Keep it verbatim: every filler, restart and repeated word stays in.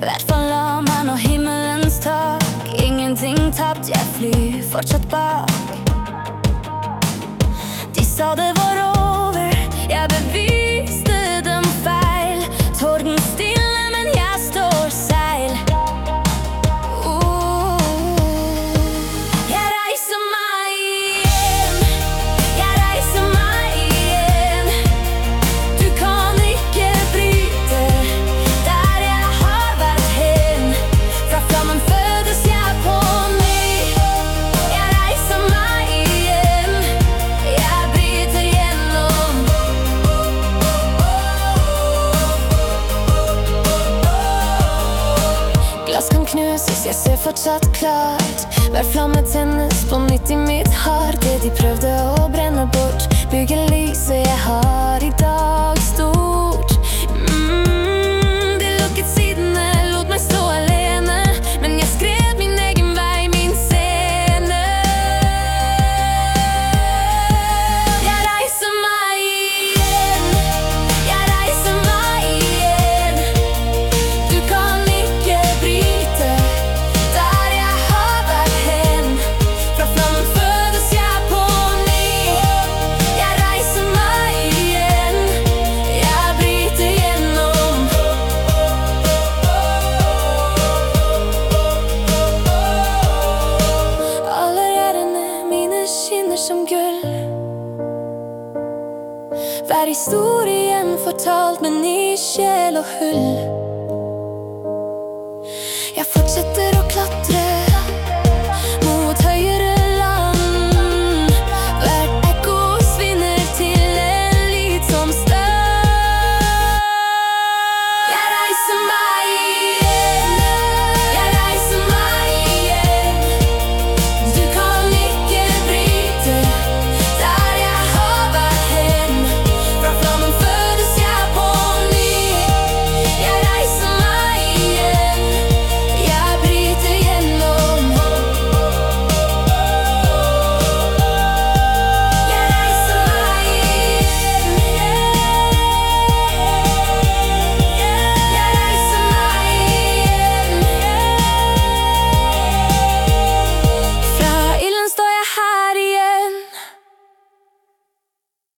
Hvert fall la meg nå himmelens tak. Ingenting tapt, jeg flyr fortsatt bak. De sa det var over, jeg beviste dem feil. Torden stille, men jeg står seil. uh, Jeg reiser meg igjen, jeg reiser meg igjen. Du kan ikke bryte der jeg har vært hen. Fra flammen fødes jeg på ny. Jeg reiser meg igjen, jeg bryter gjennom. Glass kan knuses, jeg ser fortsatt klart. Hver flamme tennes på nytt i mitt har. Det de prøvde å brenne bort, bygge lyset jeg har i dag stort. mm, De lukket sidene, lot meg stå alene. Men jeg skrev min egen vei, min scene. Jeg reiser meg igjen, jeg reiser meg igjen. Du kan ikke bryte der jeg har vært hen. Fra flammen fødes jeg på ny. Jeg reiser meg igjen, jeg bryter gjennom. Alle ærene mine skinner som gull. Hver historien fortalt med ny sjel og hull. Jeg fortsetter